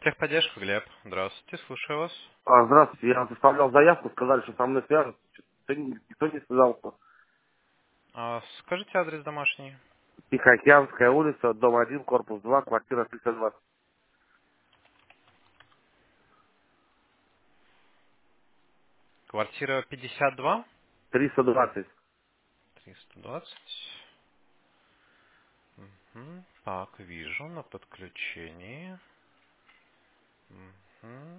Техподдержка, Глеб. Здравствуйте, слушаю вас. Здравствуйте, я оставлял заявку, сказали, что со мной свяжут. Никто не связался. Скажите адрес домашний. Тихоокеанская улица, дом 1, корпус 2, квартира 320. Квартира 52? 320. 320. Так, вижу, на подключении. Мгм.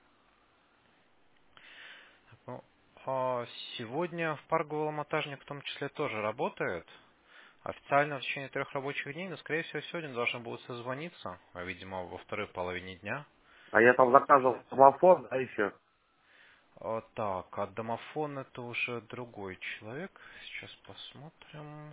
Ну, сегодня в парк Голомотажник в том числе тоже работает. Официально в течение 3 рабочих дней, но, скорее всего, сегодня должны будут созвониться, видимо, во второй половине дня. А я там заказывал домофон, а еще. Так, а домофон это уже другой человек. Сейчас посмотрим.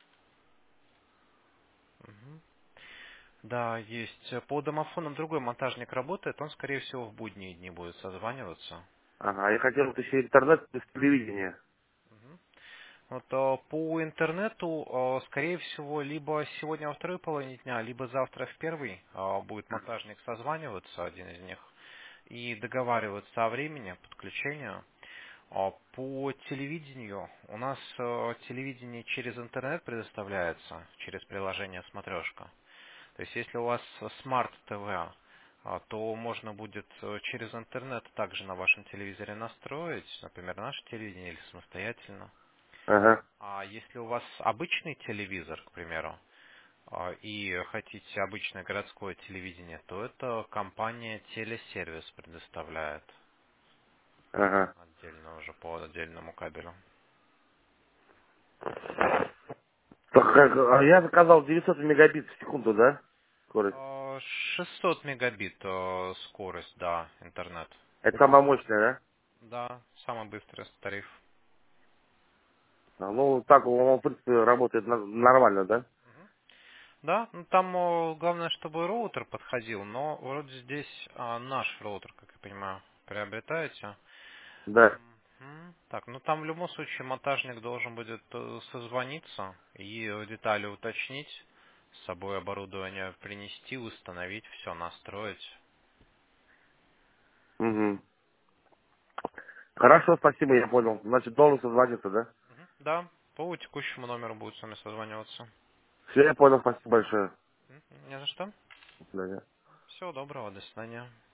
Мгм. Да, есть. По домофонам другой монтажник работает, он, скорее всего, в будние дни будет созваниваться. Ага, я хотел вот еще интернет без телевидения. Мгм. Вот по интернету, скорее всего, либо сегодня во второй половине дня, либо завтра в первый будет монтажник созваниваться, один из них, и договариваться о времени подключения. По телевидению у нас телевидение через интернет предоставляется, через приложение «Смотрешка». То есть, если у вас Smart TV, то можно будет через интернет также на вашем телевизоре настроить, например, наше телевидение или самостоятельно. Ага, А если у вас обычный телевизор, к примеру, и хотите обычное городское телевидение, то это компания Телесервис предоставляет ага. отдельно уже по отдельному кабелю. Так, а я заказал 900 мегабит в секунду, да? Скорость. 600 мегабит скорость, да, интернет. Это самая мощная, Да, самый быстрый тариф. да? Ну, так он, в принципе, работает нормально, да? Да, ну там главное, чтобы роутер подходил, но вроде здесь наш роутер, как я понимаю, приобретаете. Да. Так, ну там в любом случае монтажник должен будет созвониться и детали уточнить, с собой оборудование принести, установить, все настроить. Угу. Хорошо, спасибо, я понял. Значит, должен созвониться, да? Да, по текущему номеру будет с вами созваниваться. Все, я понял, спасибо большое. Не за что. До свидания. Всего доброго, до свидания.